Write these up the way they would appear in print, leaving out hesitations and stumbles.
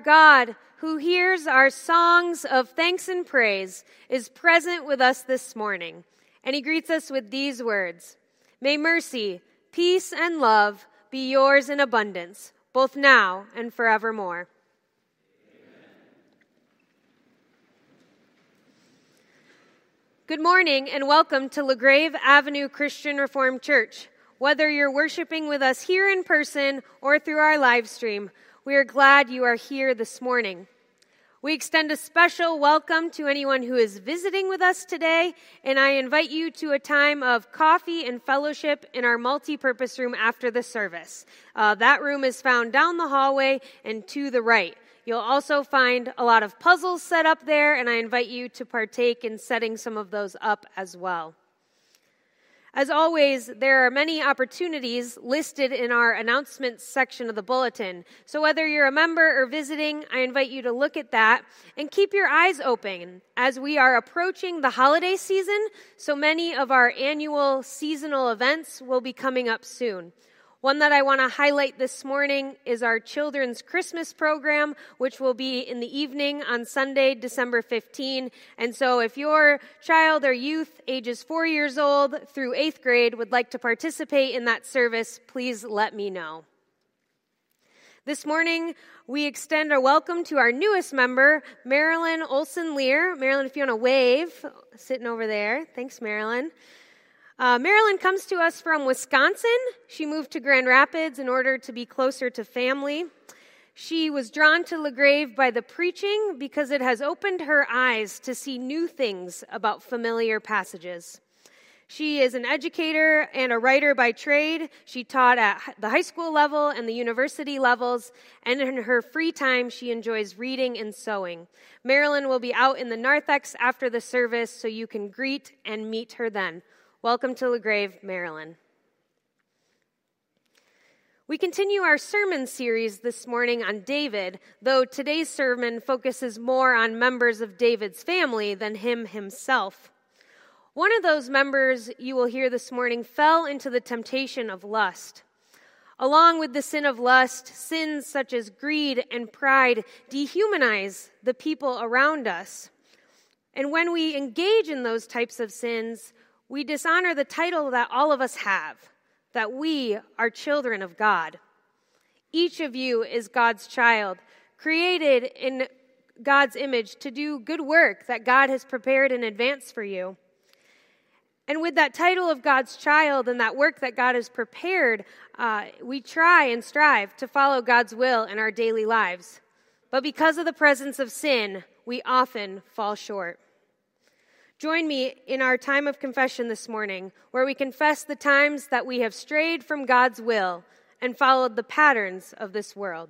God, who hears our songs of thanks and praise, is present with us this morning, and he greets us with these words: May mercy, peace, and love be yours in abundance, both now and forevermore. Good morning and welcome to LaGrave Avenue Christian Reformed Church. Whether you're worshiping with us here in person or through our live stream, we are glad you are here this morning. We extend a special welcome to anyone who is visiting with us today, and I invite you to a time of coffee and fellowship in our multi-purpose room after the service. That room is found down the hallway and to the right. You'll also find a lot of puzzles set up there, and I invite you to partake in setting some of those up as well. As always, there are many opportunities listed in our announcements section of the bulletin. So whether you're a member or visiting, I invite you to look at that and keep your eyes open as we are approaching the holiday season. So many of our annual seasonal events will be coming up soon. One that I want to highlight this morning is our Children's Christmas program, which will be in the evening on Sunday, December 15. And so if your child or youth ages 4 years old through 8th grade would like to participate in that service, please let me know. This morning, we extend our welcome to our newest member, Marilyn Olson-Lear. Marilyn, if you want to wave, sitting over there. Thanks, Marilyn. Marilyn comes to us from Wisconsin. She moved to Grand Rapids in order to be closer to family. She was drawn to LaGrave by the preaching because it has opened her eyes to see new things about familiar passages. She is an educator and a writer by trade. She taught at the high school level and the university levels, and in her free time, she enjoys reading and sewing. Marilyn will be out in the narthex after the service, so you can greet and meet her then. Welcome to LaGrave, Maryland. We continue our sermon series this morning on David, though today's sermon focuses more on members of David's family than him himself. One of those members you will hear this morning fell into the temptation of lust. Along with the sin of lust, sins such as greed and pride dehumanize the people around us. And when we engage in those types of sins, we dishonor the title that all of us have, that we are children of God. Each of you is God's child, created in God's image to do good work that God has prepared in advance for you. And with that title of God's child and that work that God has prepared, we try and strive to follow God's will in our daily lives. But because of the presence of sin, we often fall short. Join me in our time of confession this morning, where we confess the times that we have strayed from God's will and followed the patterns of this world.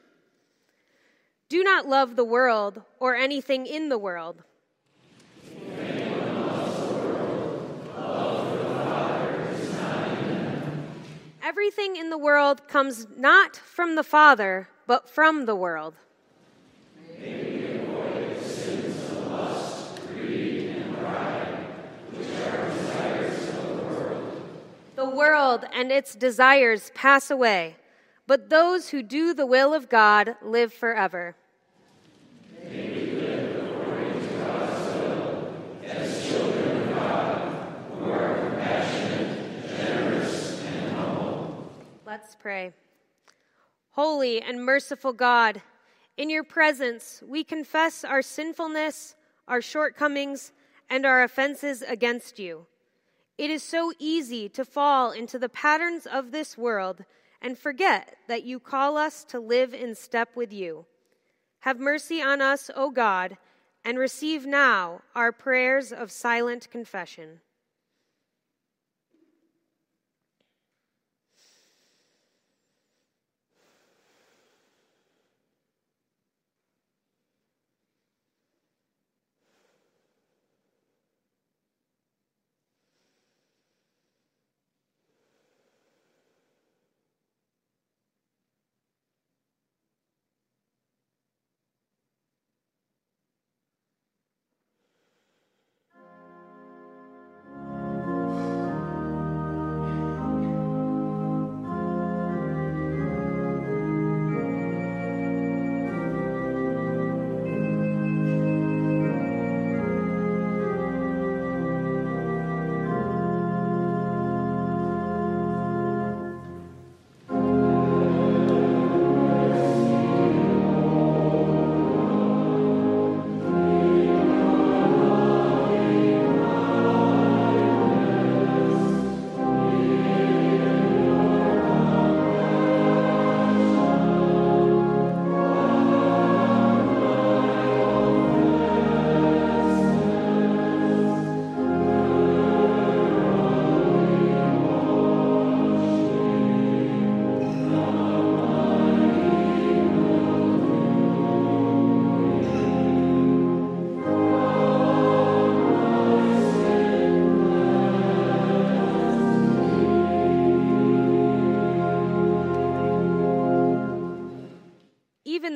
Do not love the world or anything in the world. If anyone loves the world, the love of the Father is not in them. Everything in the world comes not from the Father, but from the world. The world and its desires pass away, but those who do the will of God live forever. May we live according to God's will, as children of God, who are compassionate, generous, and humble. Let's pray. Holy and merciful God, in your presence we confess our sinfulness, our shortcomings, and our offenses against you. It is so easy to fall into the patterns of this world and forget that you call us to live in step with you. Have mercy on us, O God, and receive now our prayers of silent confession.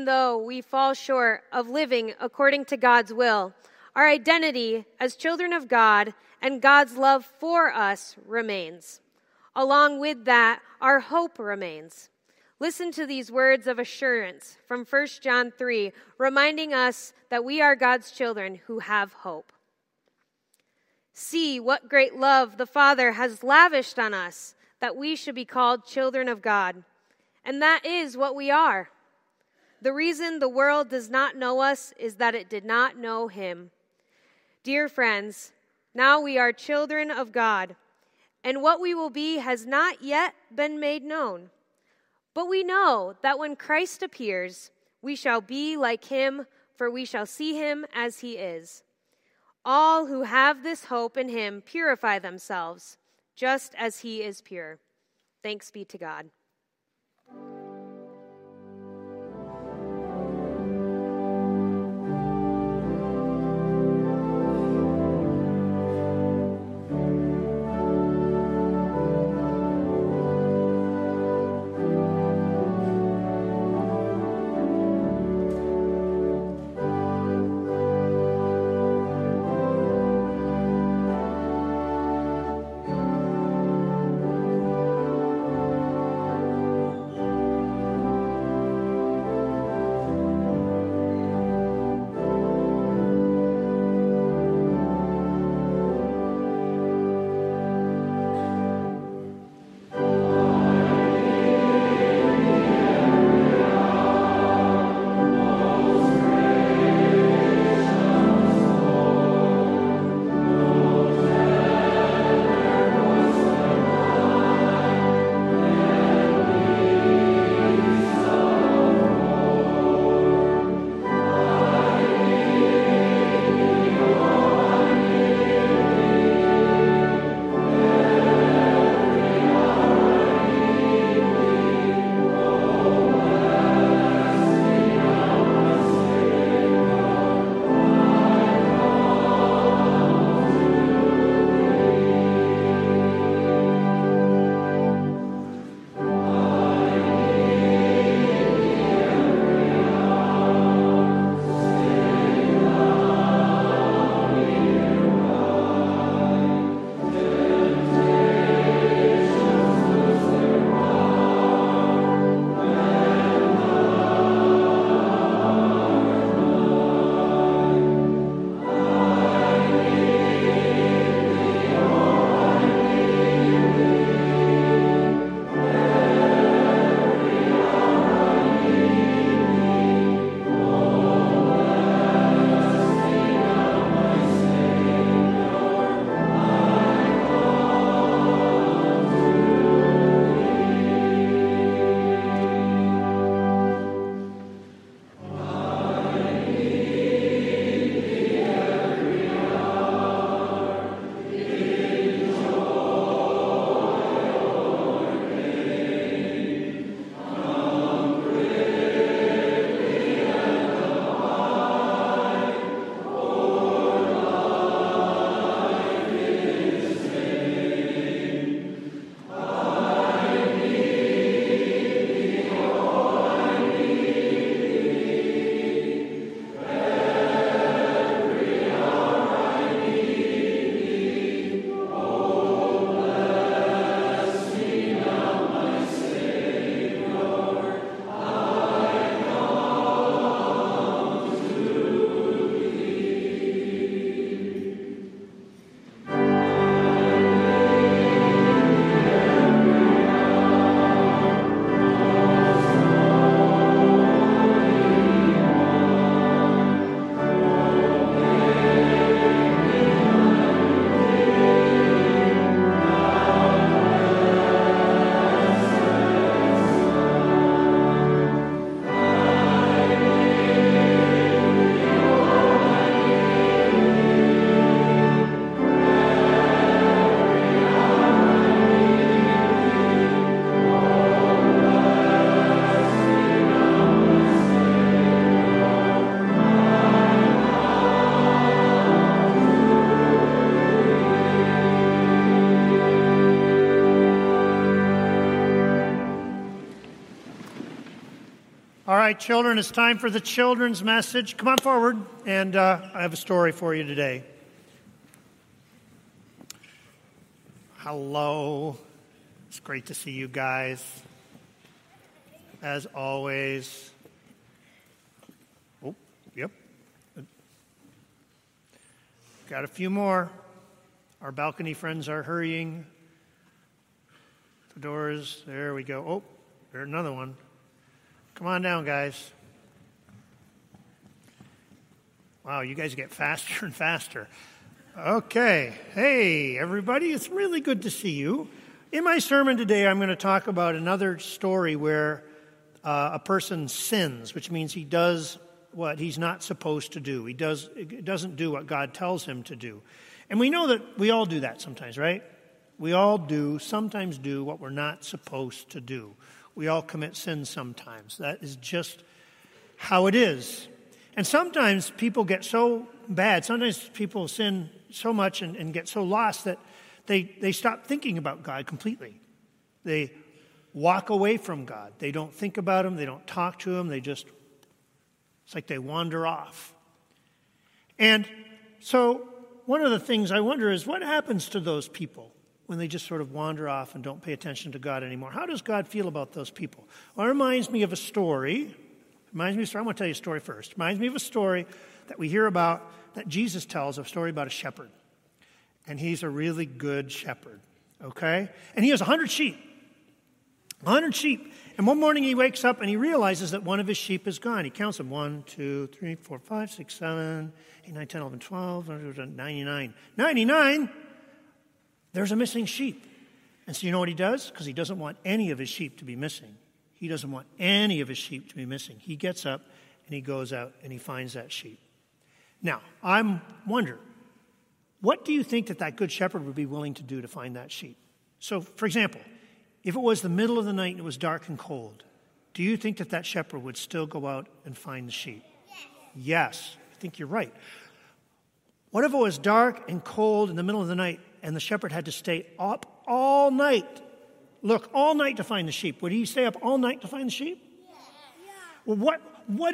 though we fall short of living according to God's will, our identity as children of God and God's love for us remains. Along with that, our hope remains. Listen to these words of assurance from 1 John 3, reminding us that we are God's children who have hope. See what great love the Father has lavished on us, that we should be called children of God. And that is what we are. The reason the world does not know us is that it did not know him. Dear friends, now we are children of God, and what we will be has not yet been made known. But we know that when Christ appears, we shall be like him, for we shall see him as he is. All who have this hope in him purify themselves, just as he is pure. Thanks be to God. right, children, it's time for the children's message. Come on forward, and I have a story for you today. Hello. It's great to see you guys, as always. Oh, yep. Got a few more. Our balcony friends are hurrying. The doors, there we go. Oh, there's another one. Come on down, guys. Wow, you guys get faster and faster. Okay. Hey, everybody. It's really good to see you. In my sermon today, I'm going to talk about another story where a person sins, which means he does what he's not supposed to do. He doesn't do what God tells him to do. And we know that we all do that sometimes, right? We all sometimes do what we're not supposed to do. We all commit sins sometimes. That is just how it is. And sometimes people get so bad, sometimes people sin so much and get so lost that they stop thinking about God completely. They walk away from God. They don't think about Him. They don't talk to Him. It's like they wander off. And so one of the things I wonder is what happens to those people when they just sort of wander off and don't pay attention to God anymore? How does God feel about those people? Well, it reminds me of a story. I'm going to tell you a story first. It reminds me of a story that we hear about, that Jesus tells, a story about a shepherd. And he's a really good shepherd, okay? And he has 100 sheep. 100 sheep. And one morning he wakes up and he realizes that one of his sheep is gone. He counts them. 1, 2, 3, 4, 5, 6, 7, 8, 9, 10, 11, 12, 99. 99! There's a missing sheep. And so you know what he does? Because he doesn't want any of his sheep to be missing. He doesn't want any of his sheep to be missing. He gets up and he goes out and he finds that sheep. Now, I'm wondering, what do you think that good shepherd would be willing to do to find that sheep? So, for example, if it was the middle of the night and it was dark and cold, do you think that shepherd would still go out and find the sheep? Yes, I think you're right. What if it was dark and cold in the middle of the night and the shepherd had to stay up all night? Look, all night to find the sheep. Would he stay up all night to find the sheep? Yeah. Well, what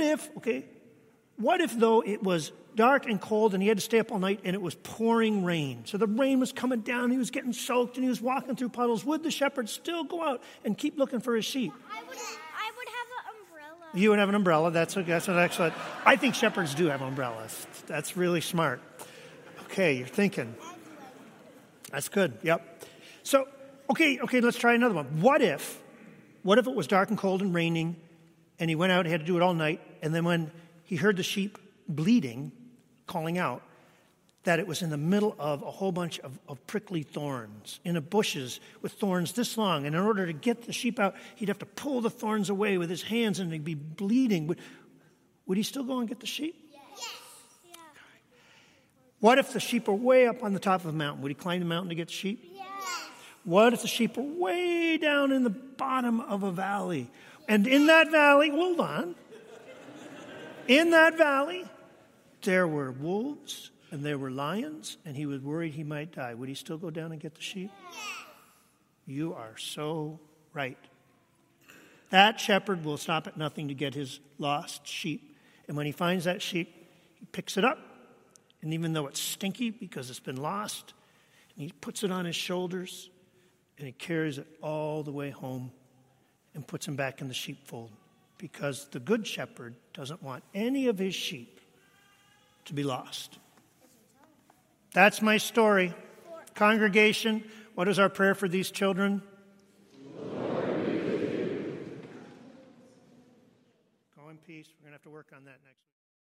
if though it was dark and cold and he had to stay up all night and it was pouring rain? So the rain was coming down, he was getting soaked and he was walking through puddles. Would the shepherd still go out and keep looking for his sheep? I would have an umbrella. You would have an umbrella. That's excellent. I think shepherds do have umbrellas. That's really smart. Okay, you're thinking. That's good. Yep. So, okay, let's try another one. What if it was dark and cold and raining and he went out and he had to do it all night, and then when he heard the sheep bleeding, calling out, that it was in the middle of a whole bunch of prickly thorns, in the bushes with thorns this long, and in order to get the sheep out, he'd have to pull the thorns away with his hands and they'd be bleeding. Would he still go and get the sheep? Yes. Yeah. What if the sheep were way up on the top of a mountain? Would he climb the mountain to get the sheep? Yes. What if the sheep were way down in the bottom of a valley? And in that valley, hold on, in that valley, there were wolves and there were lions, and he was worried he might die. Would he still go down and get the sheep? Yes. You are so right. That shepherd will stop at nothing to get his lost sheep. And when he finds that sheep, he picks it up. And even though it's stinky because it's been lost, and he puts it on his shoulders, and he carries it all the way home and puts him back in the sheepfold. Because the good shepherd doesn't want any of his sheep to be lost. That's my story. Congregation, what is our prayer for these children? Lord, be with you. Go in peace. We're going to have to work on that next week.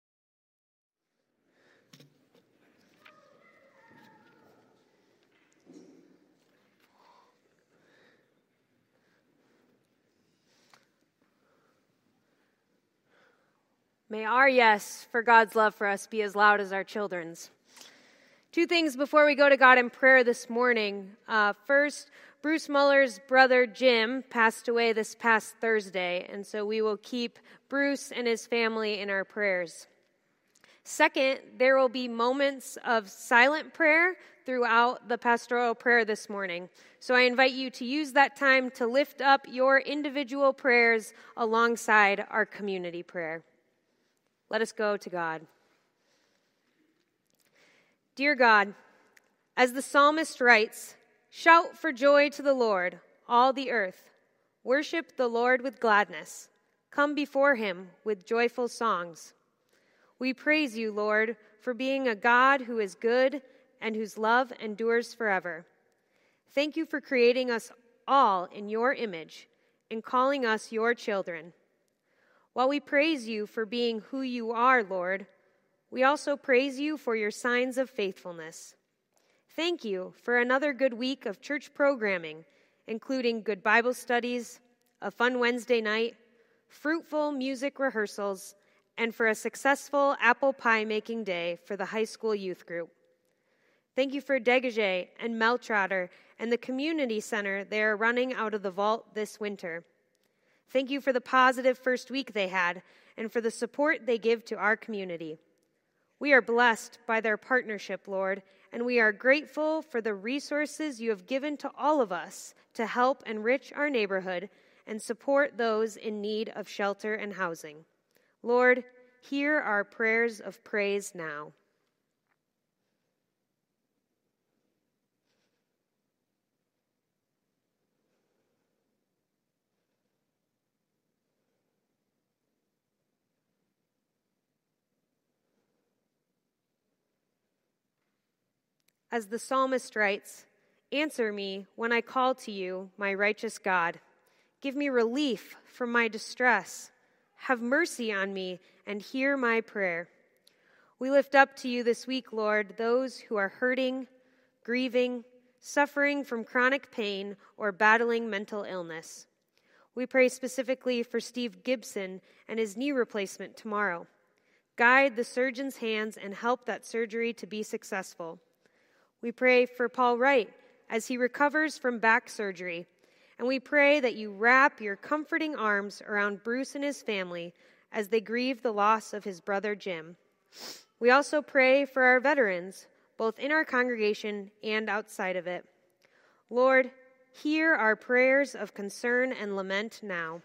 May our yes for God's love for us be as loud as our children's. Two things before we go to God in prayer this morning. First, Bruce Muller's brother Jim passed away this past Thursday, and so we will keep Bruce and his family in our prayers. Second, there will be moments of silent prayer throughout the pastoral prayer this morning. So I invite you to use that time to lift up your individual prayers alongside our community prayer. Let us go to God. Dear God, as the psalmist writes, "Shout for joy to the Lord, all the earth. Worship the Lord with gladness. Come before him with joyful songs." We praise you, Lord, for being a God who is good and whose love endures forever. Thank you for creating us all in your image and calling us your children. While we praise you for being who you are, Lord, we also praise you for your signs of faithfulness. Thank you for another good week of church programming, including good Bible studies, a fun Wednesday night, fruitful music rehearsals, and for a successful apple pie making day for the high school youth group. Thank you for Degage and Meltrotter and the community center they are running out of the vault this winter. Thank you for the positive first week they had and for the support they give to our community. We are blessed by their partnership, Lord, and we are grateful for the resources you have given to all of us to help enrich our neighborhood and support those in need of shelter and housing. Lord, hear our prayers of praise now. As the psalmist writes, "Answer me when I call to you, my righteous God. Give me relief from my distress. Have mercy on me and hear my prayer." We lift up to you this week, Lord, those who are hurting, grieving, suffering from chronic pain, or battling mental illness. We pray specifically for Steve Gibson and his knee replacement tomorrow. Guide the surgeon's hands and help that surgery to be successful. We pray for Paul Wright as he recovers from back surgery, and we pray that you wrap your comforting arms around Bruce and his family as they grieve the loss of his brother Jim. We also pray for our veterans, both in our congregation and outside of it. Lord, hear our prayers of concern and lament now.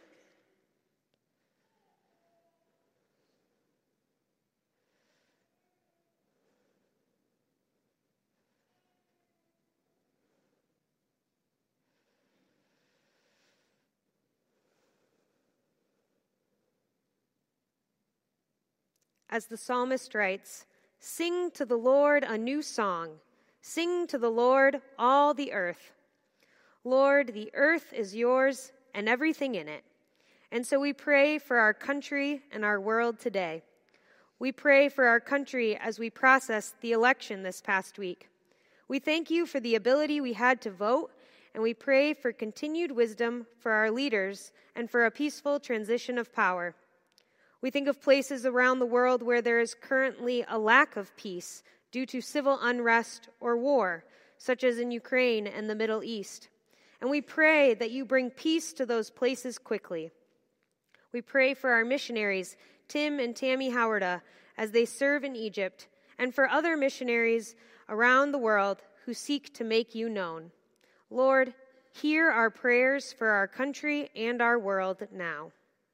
As the psalmist writes, "Sing to the Lord a new song. Sing to the Lord, all the earth." Lord, the earth is yours and everything in it. And so we pray for our country and our world today. We pray for our country as we process the election this past week. We thank you for the ability we had to vote, and we pray for continued wisdom for our leaders and for a peaceful transition of power. We think of places around the world where there is currently a lack of peace due to civil unrest or war, such as in Ukraine and the Middle East. And we pray that you bring peace to those places quickly. We pray for our missionaries, Tim and Tammy Howarda, as they serve in Egypt, and for other missionaries around the world who seek to make you known. Lord, hear our prayers for our country and our world now.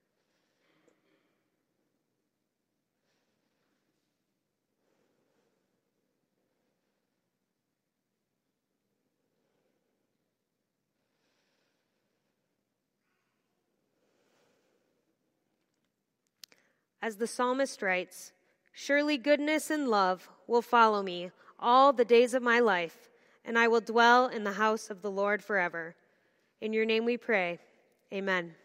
As the psalmist writes, "Surely goodness and love will follow me all the days of my life, and I will dwell in the house of the Lord forever." In your name we pray. Amen.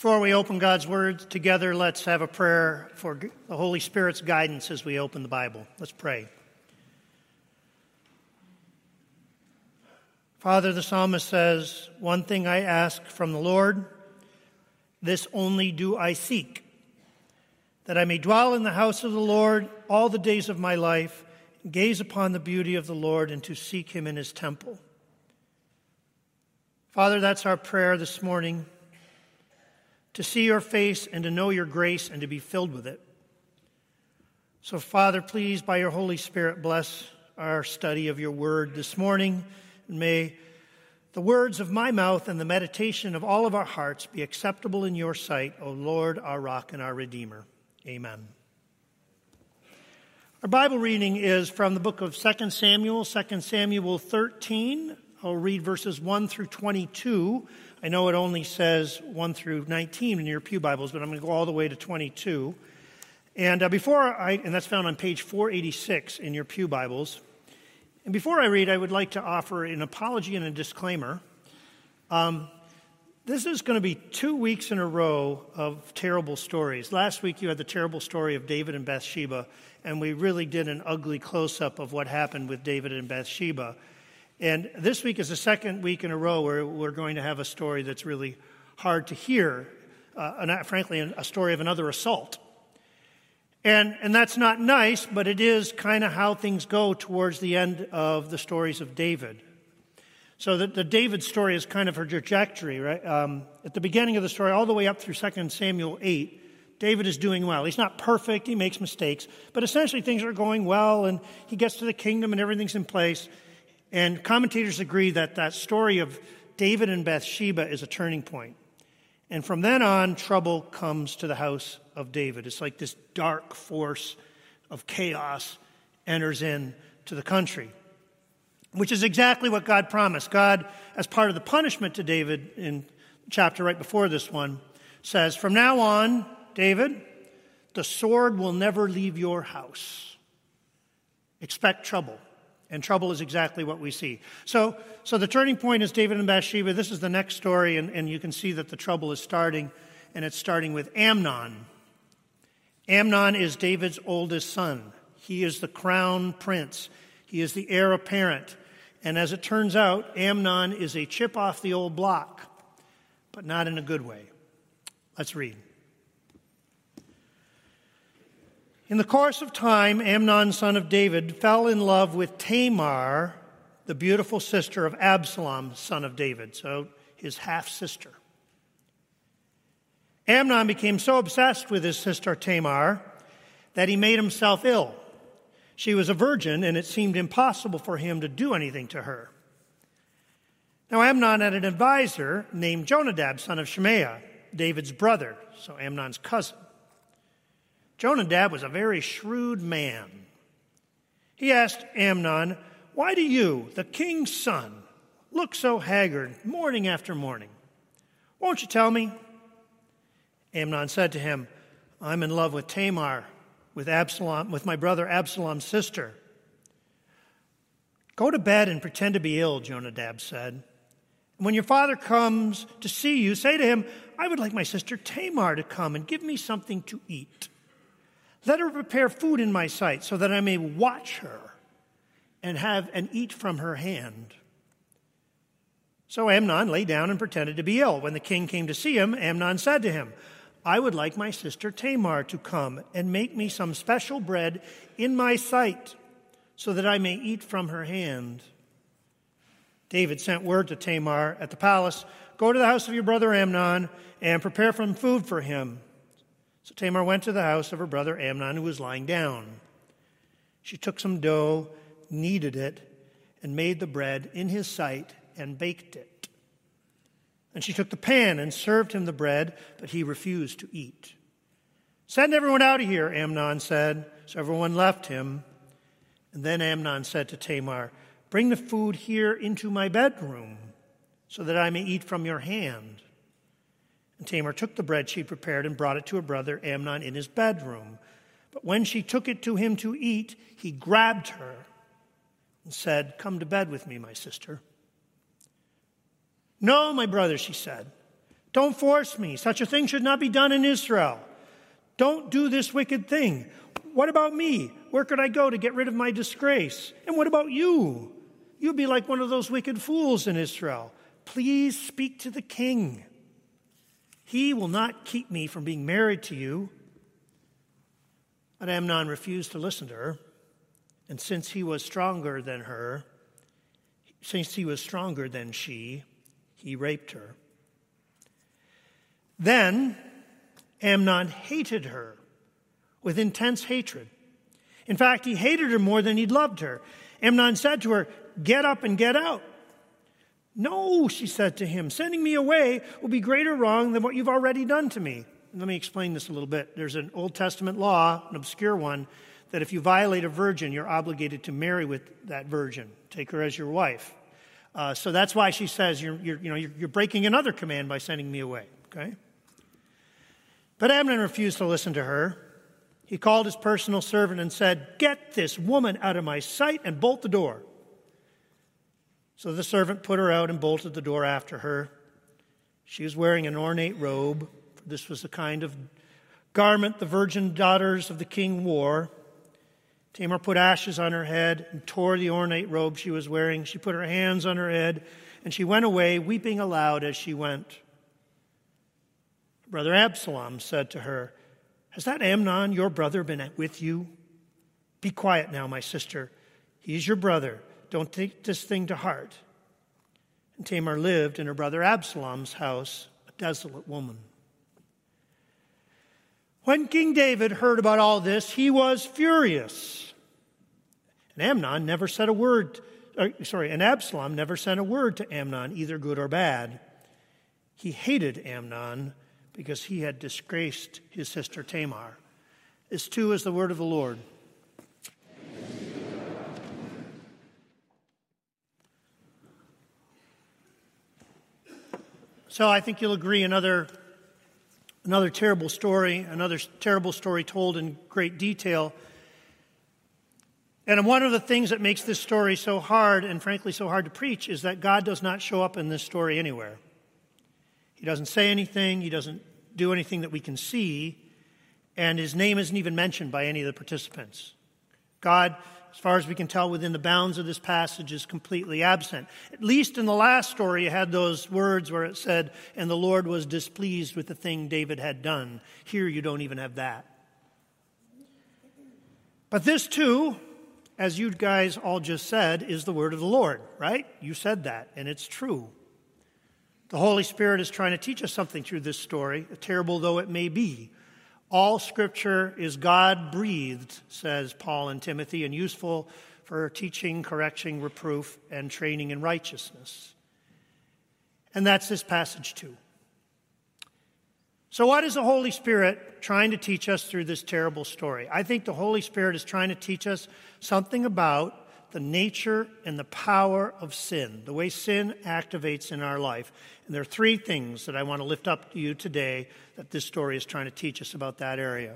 Before we open God's Word together, let's have a prayer for the Holy Spirit's guidance as we open the Bible. Let's pray. Father, the psalmist says, "One thing I ask from the Lord, this only do I seek, that I may dwell in the house of the Lord all the days of my life, and gaze upon the beauty of the Lord, and to seek him in his temple." Father, that's our prayer this morning, to see your face and to know your grace and to be filled with it. So, Father, please, by your Holy Spirit, bless our study of your word this morning. And may the words of my mouth and the meditation of all of our hearts be acceptable in your sight, O Lord, our rock and our Redeemer. Amen. Our Bible reading is from the book of 2 Samuel 13. I'll read verses 1 through 22. I know it only says 1 through 19 in your pew Bibles, but I'm going to go all the way to 22. And and that's found on page 486 in your pew Bibles. And before I read, I would like to offer an apology and a disclaimer. This is going to be 2 weeks in a row of terrible stories. Last week you had the terrible story of David and Bathsheba, and we really did an ugly close-up of what happened with David and Bathsheba. And this week is the second week in a row where we're going to have a story that's really hard to hear, frankly, a story of another assault. And that's not nice, but it is kind of how things go towards the end of the stories of David. So the David story is kind of her trajectory, right? At the beginning of the story, all the way up through 2 Samuel 8, David is doing well. He's not perfect, he makes mistakes, but essentially things are going well, and he gets to the kingdom and everything's in place. And commentators agree that that story of David and Bathsheba is a turning point. And from then on, trouble comes to the house of David. It's like this dark force of chaos enters into the country, which is exactly what God promised. God, as part of the punishment to David in the chapter right before this one, says, "From now on, David, the sword will never leave your house. Expect trouble." And trouble is exactly what we see. So the turning point is David and Bathsheba. This is the next story, and you can see that the trouble is starting, and it's starting with Amnon. Amnon is David's oldest son. He is the crown prince. He is the heir apparent. And as it turns out, Amnon is a chip off the old block, but not in a good way. Let's read. In the course of time, Amnon, son of David, fell in love with Tamar, the beautiful sister of Absalom, son of David, so his half-sister. Amnon became so obsessed with his sister Tamar that he made himself ill. She was a virgin, and it seemed impossible for him to do anything to her. Now Amnon had an advisor named Jonadab, son of Shemaiah, David's brother, so Amnon's cousin. Jonadab was a very shrewd man. He asked Amnon, "Why do you, the king's son, look so haggard morning after morning? Won't you tell me?" Amnon said to him, "I'm in love with Tamar, with my brother Absalom's sister." "Go to bed and pretend to be ill," Jonadab said. "And when your father comes to see you, say to him, 'I would like my sister Tamar to come and give me something to eat. Let her prepare food in my sight so that I may watch her and eat from her hand.'" So Amnon lay down and pretended to be ill. When the king came to see him, Amnon said to him, "I would like my sister Tamar to come and make me some special bread in my sight so that I may eat from her hand." David sent word to Tamar at the palace, "Go to the house of your brother Amnon and prepare some food for him." So Tamar went to the house of her brother Amnon, who was lying down. She took some dough, kneaded it, and made the bread in his sight and baked it. And she took the pan and served him the bread, but he refused to eat. "Send everyone out of here," Amnon said. So everyone left him. And then Amnon said to Tamar, "Bring the food here into my bedroom so that I may eat from your hand." And Tamar took the bread she prepared and brought it to her brother Amnon in his bedroom. But when she took it to him to eat, he grabbed her and said, "Come to bed with me, my sister." "No, my brother," she said. Don't force me. Such a thing should not be done in Israel. Don't do this wicked thing. What about me? Where could I go to get rid of my disgrace? And what about you? You'd be like one of those wicked fools in Israel. Please speak to the king. He will not keep me from being married to you. But Amnon refused to listen to her. And since he was stronger than she, he raped her. Then Amnon hated her with intense hatred. In fact, he hated her more than he loved her. Amnon said to her, "Get up and get out." "No," she said to him, "sending me away will be greater wrong than what you've already done to me." Let me explain this a little bit. There's an Old Testament law, an obscure one, that if you violate a virgin, you're obligated to marry with that virgin, take her as your wife. So that's why she says you're breaking another command by sending me away. Okay. But Amnon refused to listen to her. He called his personal servant and said, "Get this woman out of my sight and bolt the door." So the servant put her out and bolted the door after her. She was wearing an ornate robe. For this was the kind of garment the virgin daughters of the king wore. Tamar put ashes on her head and tore the ornate robe she was wearing. She put her hands on her head, and she went away, weeping aloud as she went. Brother Absalom said to her, "Has that Amnon, your brother, been with you? Be quiet now, my sister. He is your brother. Don't take this thing to heart." And Tamar lived in her brother Absalom's house, a desolate woman. When King David heard about all this, he was furious. And Absalom never said a word to Amnon, either good or bad. He hated Amnon because he had disgraced his sister Tamar. This too is the word of the Lord. So I think you'll agree another terrible story told in great detail. And one of the things that makes this story so hard, and frankly so hard to preach, is that God does not show up in this story anywhere. He doesn't say anything. He doesn't do anything that we can see. And his name isn't even mentioned by any of the participants. God, as far as we can tell within the bounds of this passage, is completely absent. At least in the last story, you had those words where it said, "And the Lord was displeased with the thing David had done." Here you don't even have that. But this too, as you guys all just said, is the word of the Lord, right? You said that, and it's true. The Holy Spirit is trying to teach us something through this story, terrible though it may be. All Scripture is God-breathed, says Paul and Timothy, and useful for teaching, correction, reproof, and training in righteousness. And that's this passage too. So what is the Holy Spirit trying to teach us through this terrible story? I think the Holy Spirit is trying to teach us something about the nature and the power of sin, the way sin activates in our life. And there are three things that I want to lift up to you today that this story is trying to teach us about that area.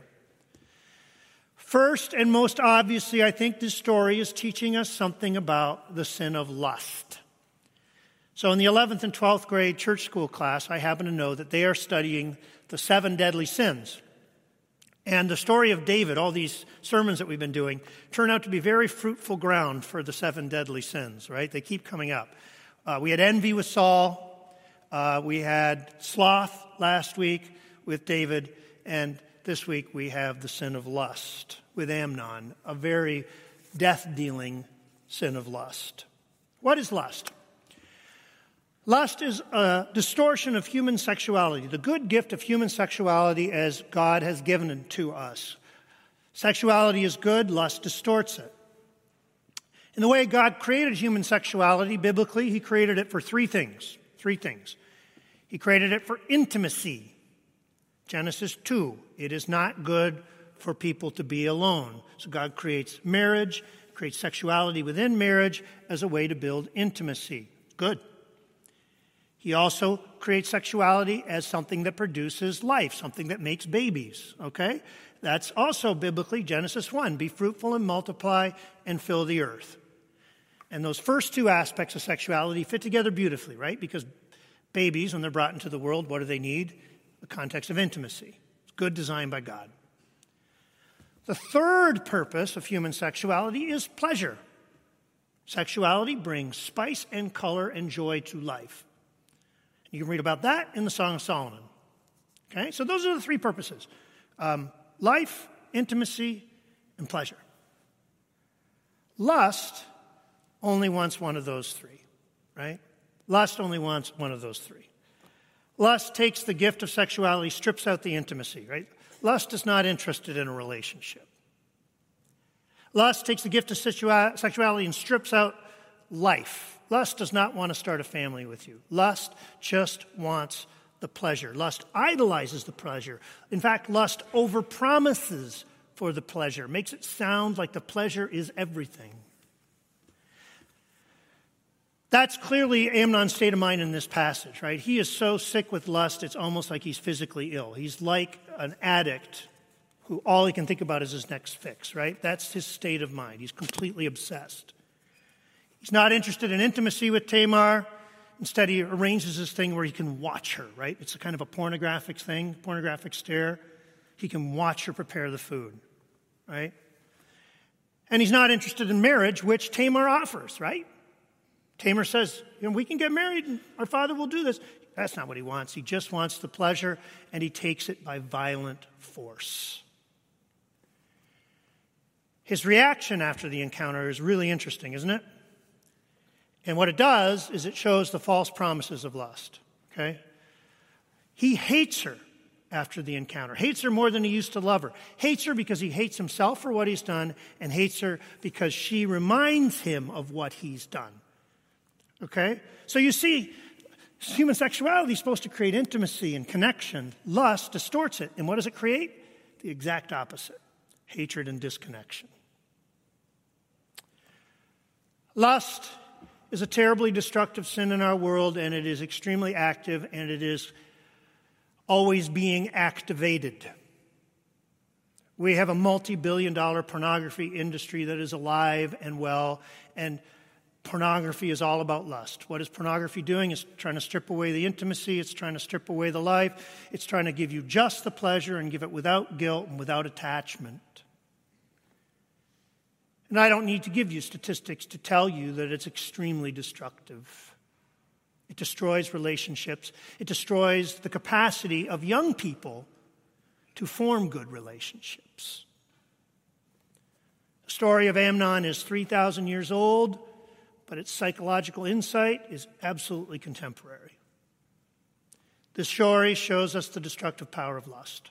First and most obviously, I think this story is teaching us something about the sin of lust. So in the 11th and 12th grade church school class, I happen to know that they are studying the 7 deadly sins. And the story of David, all these sermons that we've been doing, turn out to be very fruitful ground for the 7 deadly sins, right? They keep coming up. We had envy with Saul. We had sloth last week with David. And this week we have the sin of lust with Amnon, a very death-dealing sin of lust. What is lust? Lust is a distortion of human sexuality, the good gift of human sexuality as God has given it to us. Sexuality is good, lust distorts it. In the way God created human sexuality, biblically, he created it for three things. He created it for intimacy. Genesis 2, it is not good for people to be alone. So God creates marriage, creates sexuality within marriage as a way to build intimacy. Good. He also creates sexuality as something that produces life, something that makes babies, okay? That's also biblically Genesis 1, be fruitful and multiply and fill the earth. And those first two aspects of sexuality fit together beautifully, right? Because Babies, when they're brought into the world, what do they need? The context of intimacy. It's good design by God. The third purpose of human sexuality is pleasure. Sexuality brings spice and color and joy to life. You can read about that in the Song of Solomon. Okay, so those are the three purposes. Life, intimacy, and pleasure. Lust only wants one of those three, right? Lust only wants one of those three. Lust takes the gift of sexuality, strips out the intimacy, right? Lust is not interested in a relationship. Lust takes the gift of sexuality and strips out life. Lust does not want to start a family with you. Lust just wants the pleasure. Lust idolizes the pleasure. In fact, lust overpromises for the pleasure, makes it sound like the pleasure is everything. That's clearly Amnon's state of mind in this passage, right? He is so sick with lust, it's almost like he's physically ill. He's like an addict who all he can think about is his next fix, right? That's his state of mind. He's completely obsessed. He's not interested in intimacy with Tamar. Instead, he arranges this thing where he can watch her, right? It's a kind of a pornographic thing, pornographic stare. He can watch her prepare the food, right? And he's not interested in marriage, which Tamar offers, right? Tamar says, we can get married and our father will do this. That's not what he wants. He just wants the pleasure, and he takes it by violent force. His reaction after the encounter is really interesting, isn't it? And what it does is it shows the false promises of lust, okay? He hates her after the encounter, hates her more than he used to love her, hates her because he hates himself for what he's done, and hates her because she reminds him of what he's done. Okay? So you see, human sexuality is supposed to create intimacy and connection. Lust distorts it. And what does it create? The exact opposite. Hatred and disconnection. Lust is a terribly destructive sin in our world, and it is extremely active, and it is always being activated. We have a multi-billion-dollar pornography industry that is alive and well, and pornography is all about lust. What is pornography doing? It's trying to strip away the intimacy. It's trying to strip away the life. It's trying to give you just the pleasure and give it without guilt and without attachment. And I don't need to give you statistics to tell you that it's extremely destructive. It destroys relationships. It destroys the capacity of young people to form good relationships. The story of Amnon is 3,000 years old, but its psychological insight is absolutely contemporary. This story shows us the destructive power of lust.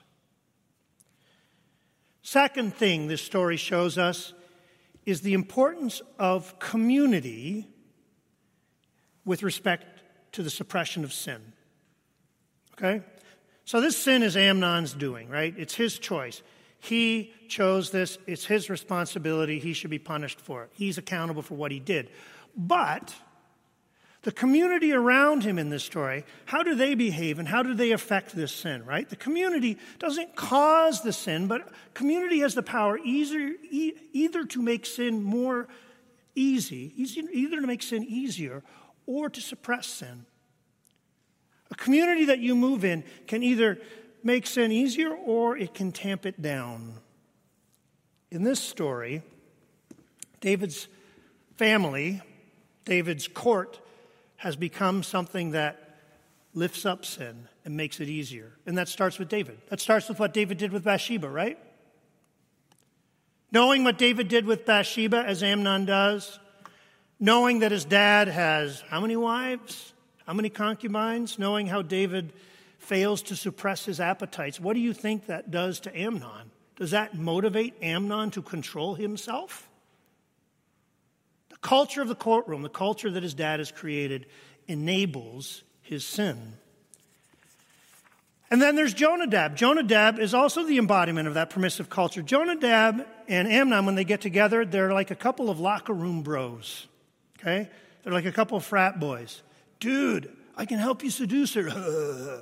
Second thing this story shows us is the importance of community with respect to the suppression of sin. Okay? So this sin is Amnon's doing, right? It's his choice. He chose this. It's his responsibility. He should be punished for it. He's accountable for what he did. But the community around him in this story, how do they behave and how do they affect this sin, right? The community doesn't cause the sin, but community has the power either to make sin more either to make sin easier or to suppress sin. A community that you move in can either make sin easier or it can tamp it down. In this story, David's family, David's court, has become something that lifts up sin and makes it easier. And that starts with David. That starts with what David did with Bathsheba, right? Knowing what David did with Bathsheba, as Amnon does, knowing that his dad has how many wives? How many concubines? Knowing how David fails to suppress his appetites. What do you think that does to Amnon? Does that motivate Amnon to control himself? The culture of the courtroom, the culture that his dad has created, enables his sin. And then there's Jonadab. Jonadab is also the embodiment of that permissive culture. Jonadab and Amnon, when they get together, they're like a couple of locker room bros. Okay? They're like a couple of frat boys. Dude, I can help you seduce her.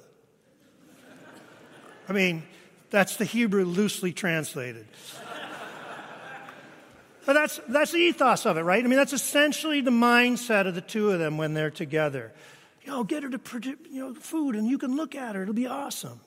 I mean, that's the Hebrew loosely translated. But that's the ethos of it, right? I mean, that's essentially the mindset of the two of them when they're together. Get her to food and you can look at her. It'll be awesome.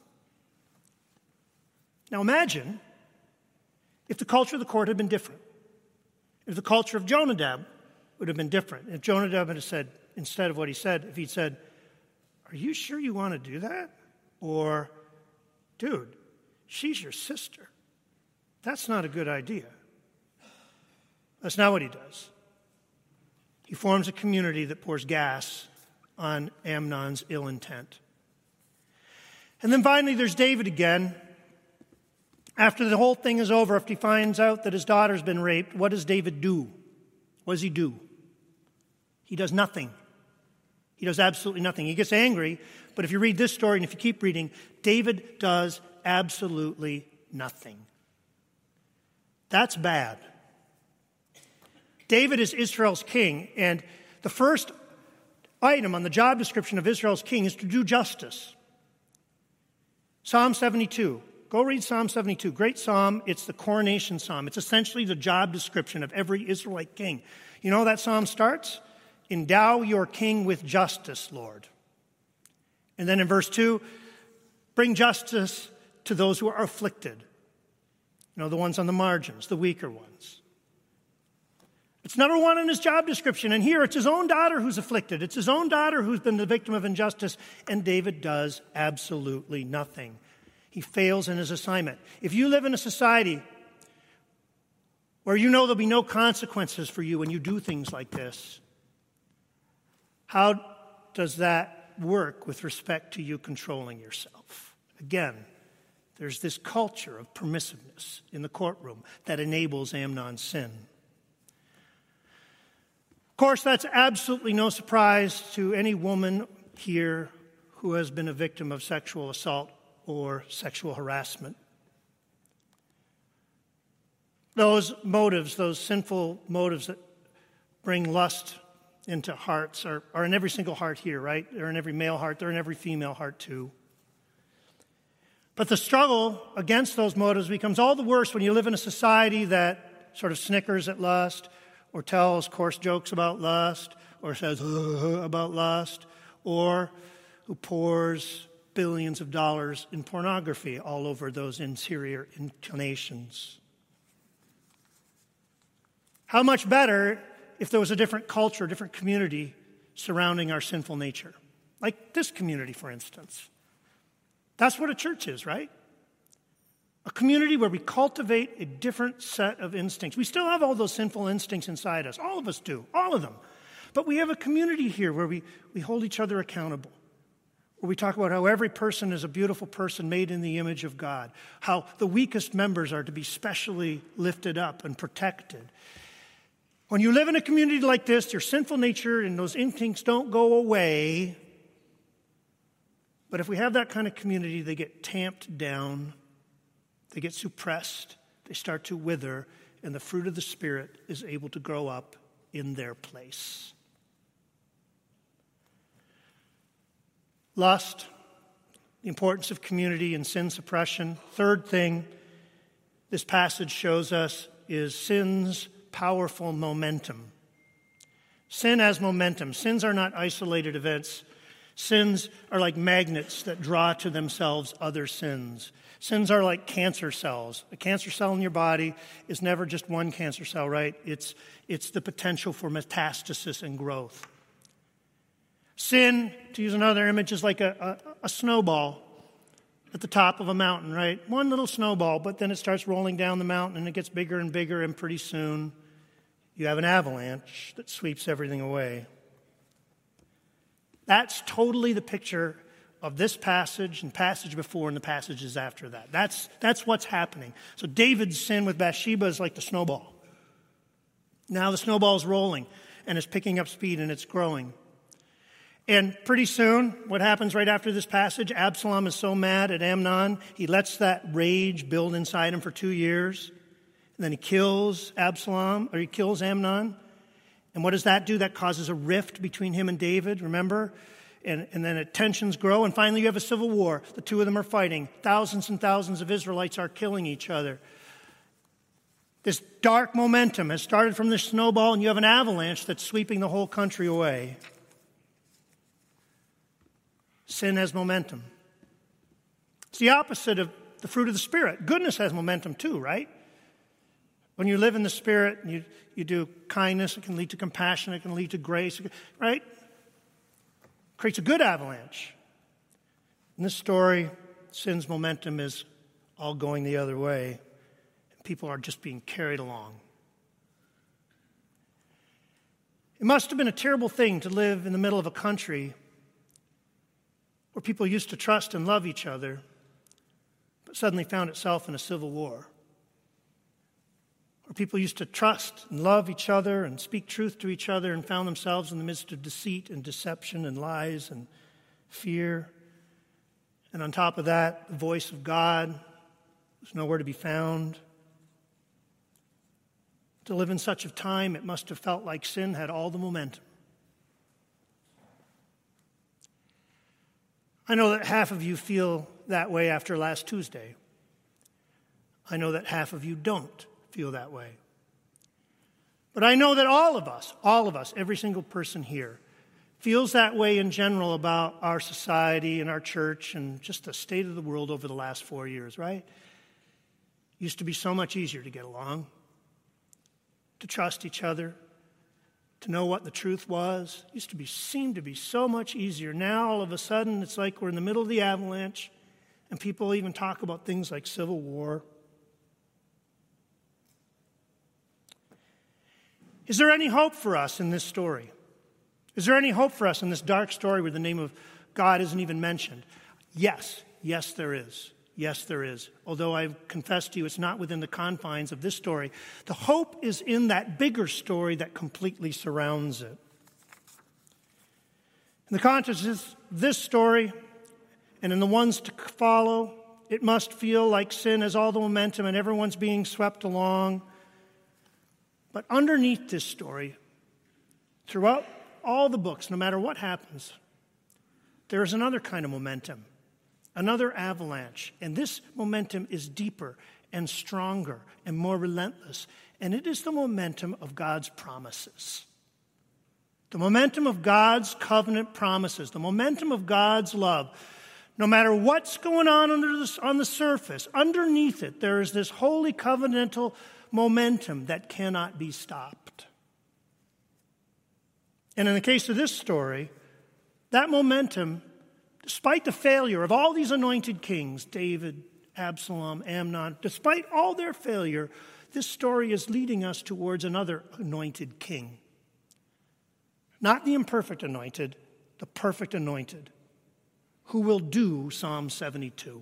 Now imagine if the culture of the court had been different. If the culture of Jonadab would have been different. If Jonadab had said, instead of what he said, if he'd said, are you sure you want to do that? Or, dude, she's your sister. That's not a good idea. That's not what he does. He forms a community that pours gas on Amnon's ill intent. And then finally there's David again. After the whole thing is over, after he finds out that his daughter's been raped, what does David do? What does he do? He does nothing. He does absolutely nothing. He gets angry, but if you read this story and if you keep reading, David does absolutely nothing. That's bad. David is Israel's king, and the first item on the job description of Israel's king is to do justice. Psalm 72. Go read Psalm 72. Great psalm. It's the coronation psalm. It's essentially the job description of every Israelite king. You know how that psalm starts? Endow your king with justice, Lord. And then in verse 2, bring justice to those who are afflicted. The ones on the margins, the weaker ones. It's number one in his job description. And here it's his own daughter who's afflicted. It's his own daughter who's been the victim of injustice. And David does absolutely nothing. He fails in his assignment. If you live in a society where you know there'll be no consequences for you when you do things like this, how does that work with respect to you controlling yourself? Again, there's this culture of permissiveness in the courtroom that enables Amnon's sin. Of course, that's absolutely no surprise to any woman here who has been a victim of sexual assault or sexual harassment. Those motives, those sinful motives that bring lust into hearts are in every single heart here, right? They're in every male heart. They're in every female heart too. But the struggle against those motives becomes all the worse when you live in a society that sort of snickers at lust or tells coarse jokes about lust or says about lust or who pours billions of dollars in pornography all over those interior inclinations. How much better if there was a different culture, a different community surrounding our sinful nature. Like this community, for instance. That's what a church is, right? A community where we cultivate a different set of instincts. We still have all those sinful instincts inside us. All of us do. All of them. But we have a community here where we hold each other accountable. Where we talk about how every person is a beautiful person made in the image of God. How the weakest members are to be specially lifted up and protected. When you live in a community like this, your sinful nature and those instincts don't go away. But if we have that kind of community, they get tamped down. They get suppressed. They start to wither. And the fruit of the Spirit is able to grow up in their place. Lust, the importance of community and sin suppression. Third thing this passage shows us is sin's powerful momentum. Sin has momentum. Sins are not isolated events. Sins are like magnets that draw to themselves other sins. Sins are like cancer cells. A cancer cell in your body is never just one cancer cell, right? It's the potential for metastasis and growth. Sin, to use another image, is like a snowball at the top of a mountain, right? One little snowball, but then it starts rolling down the mountain and it gets bigger and bigger, and pretty soon you have an avalanche that sweeps everything away. That's totally the picture of this passage and passage before and the passages after that. That's what's happening. So David's sin with Bathsheba is like the snowball. Now the snowball is rolling and it's picking up speed and it's growing. And pretty soon, what happens right after this passage? Absalom is so mad at Amnon, he lets that rage build inside him for 2 years. And then he kills Amnon. And what does that do? That causes a rift between him and David, remember? And then tensions grow, and finally you have a civil war. The two of them are fighting. Thousands and thousands of Israelites are killing each other. This dark momentum has started from this snowball, and you have an avalanche that's sweeping the whole country away. Sin has momentum. It's the opposite of the fruit of the Spirit. Goodness has momentum too, right? When you live in the Spirit and you do kindness, it can lead to compassion, it can lead to grace, right? Creates a good avalanche. In this story, sin's momentum is all going the other way. And people are just being carried along. It must have been a terrible thing to live in the middle of a country where people used to trust and love each other, but suddenly found itself in a civil war. Where people used to trust and love each other and speak truth to each other and found themselves in the midst of deceit and deception and lies and fear. And on top of that, the voice of God was nowhere to be found. To live in such a time, it must have felt like sin had all the momentum. I know that half of you feel that way after last Tuesday. I know that half of you don't feel that way. But I know that all of us, every single person here, feels that way in general about our society and our church and just the state of the world over the last 4 years, right? Used to be so much easier to get along, to trust each other, to know what the truth was. Seemed to be so much easier. Now, all of a sudden, it's like we're in the middle of the avalanche, and people even talk about things like civil war. Is there any hope for us in this story? Is there any hope for us in this dark story where the name of God isn't even mentioned? Yes. Yes, there is. Yes, there is. Although I confess to you, it's not within the confines of this story. The hope is in that bigger story that completely surrounds it. In the context of this story, and in the ones to follow, it must feel like sin has all the momentum and everyone's being swept along. But underneath this story, throughout all the books, no matter what happens, there is another kind of momentum, another avalanche. And this momentum is deeper and stronger and more relentless. And it is the momentum of God's promises. The momentum of God's covenant promises, the momentum of God's love. No matter what's going on on the surface, underneath it, there is this holy covenantal momentum that cannot be stopped. And in the case of this story, that momentum, despite the failure of all these anointed kings, David, Absalom, Amnon, despite all their failure, this story is leading us towards another anointed king. Not the imperfect anointed, the perfect anointed, who will do Psalm 72.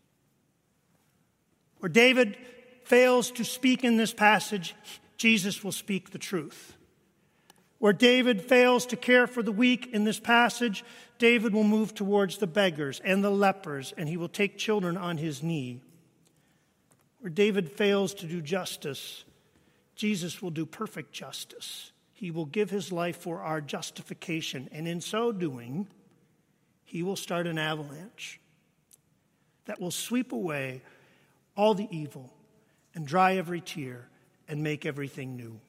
Where David fails to speak in this passage, Jesus will speak the truth. Where David fails to care for the weak in this passage, David will move towards the beggars and the lepers, and he will take children on his knee. Where David fails to do justice, Jesus will do perfect justice. He will give his life for our justification, and in so doing, he will start an avalanche that will sweep away all the evil and dry every tear and make everything new.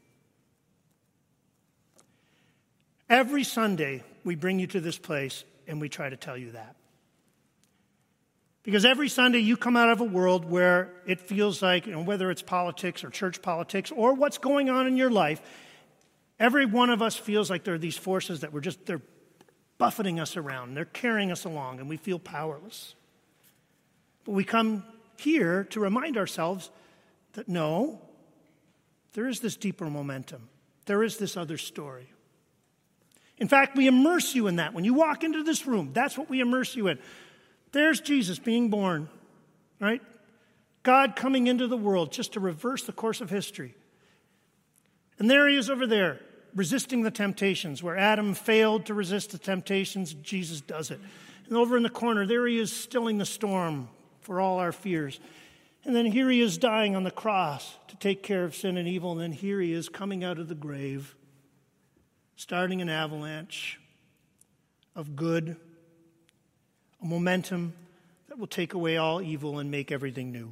Every Sunday, we bring you to this place and we try to tell you that. Because every Sunday you come out of a world where it feels like, whether it's politics or church politics or what's going on in your life, every one of us feels like there are these forces that they're buffeting us around. They're carrying us along and we feel powerless. But we come here to remind ourselves that no, there is this deeper momentum. There is this other story. In fact, we immerse you in that. When you walk into this room, that's what we immerse you in. There's Jesus being born, right? God coming into the world just to reverse the course of history. And there he is over there, resisting the temptations. Where Adam failed to resist the temptations, Jesus does it. And over in the corner, there he is stilling the storm for all our fears. And then here he is dying on the cross to take care of sin and evil. And then here he is coming out of the grave, starting an avalanche of good, a momentum that will take away all evil and make everything new.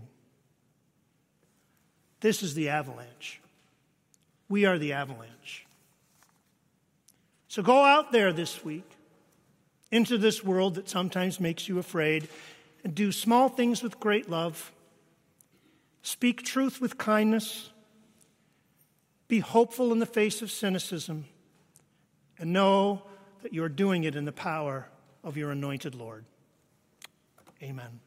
This is the avalanche. We are the avalanche. So go out there this week into this world that sometimes makes you afraid, and do small things with great love. Speak truth with kindness. Be hopeful in the face of cynicism, and know that you are doing it in the power of your anointed Lord. Amen.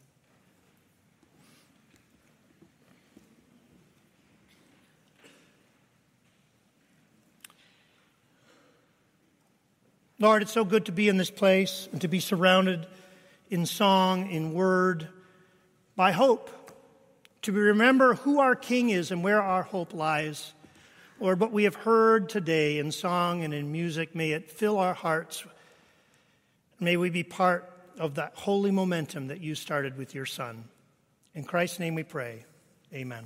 Lord, it's so good to be in this place and to be surrounded in song, in word, by hope, to remember who our King is and where our hope lies. Lord, what we have heard today in song and in music, may it fill our hearts. May we be part of that holy momentum that you started with your Son. In Christ's name we pray. Amen.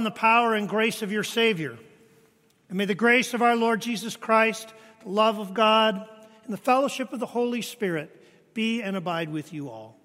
and the power and grace of your Savior. And may the grace of our Lord Jesus Christ, the love of God, and the fellowship of the Holy Spirit be and abide with you all.